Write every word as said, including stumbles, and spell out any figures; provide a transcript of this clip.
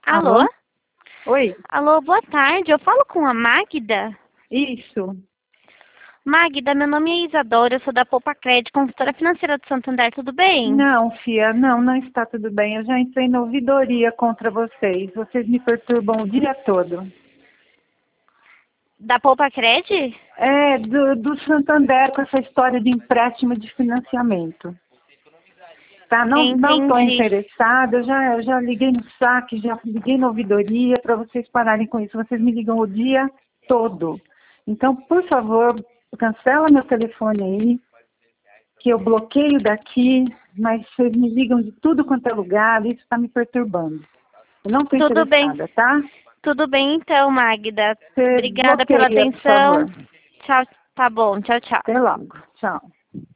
Alô? Alô? Oi, Alô, boa tarde. Eu falo com a Magda. isso. Magda, meu nome é Isadora, eu sou da Poupa Crédito, consultora financeira do Santander, tudo bem? Não, Fia, não, não está tudo bem. Eu já entrei na ouvidoria contra vocês. Vocês me perturbam o dia todo. Da Poupa Crédito? É, do, do Santander com essa história de empréstimo de financiamento. Tá, não não estou Entendi. interessada, eu já, eu já liguei no saque, já liguei na ouvidoria para vocês pararem com isso. Vocês me ligam o dia todo. Então, por favor, cancela meu telefone aí, que eu bloqueio daqui, mas vocês me ligam de tudo quanto é lugar, isso está me perturbando. Eu não estou Tudo bem. interessada, tá? Tudo bem então, Magda. Você Obrigada pela bloqueia, por atenção. favor. Tchau. Tá bom, tchau, tchau. Até logo. Tchau.